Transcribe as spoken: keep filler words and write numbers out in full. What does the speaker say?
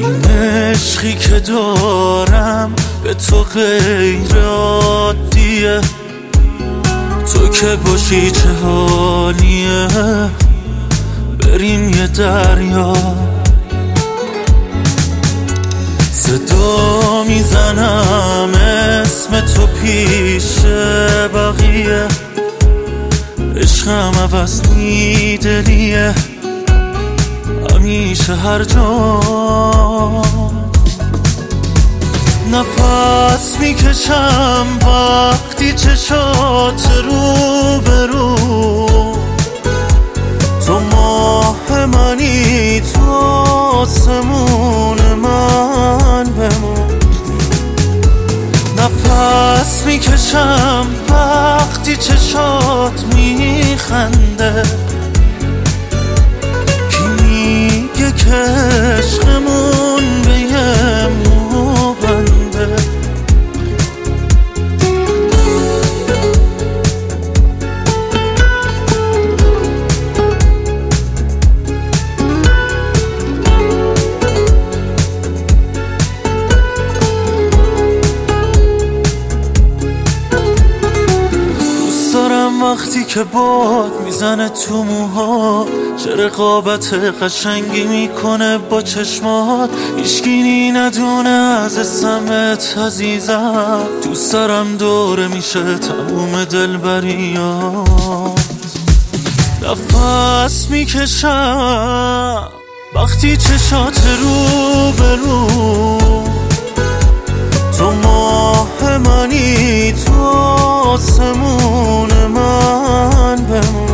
این عشقی که دارم به تو غیر عادیه، تو که باشی چه حالیه، بریم یه دریا. صدا میزنم اسم تو پیش بقیه، عشقم عوض میدلیه همیشه هر جا. نفس میکشم وقتی چشات رو برو، تو ماه منی، تو آسمون من بمون. نفس میکشم وقتی چشات میخنده، کی میگه که عشقمون به یه مو بنده. وقتی که باد میزنه تو موها، چه رقابت قشنگی میکنه با چشمات، هیچکی ندونه از اسمت عزیزم. دوست دارم دوره میشه تموم دلبریات. نفس میکشم وقتی چشات رو برو، تو ماه منی، تو آسمون من بمون.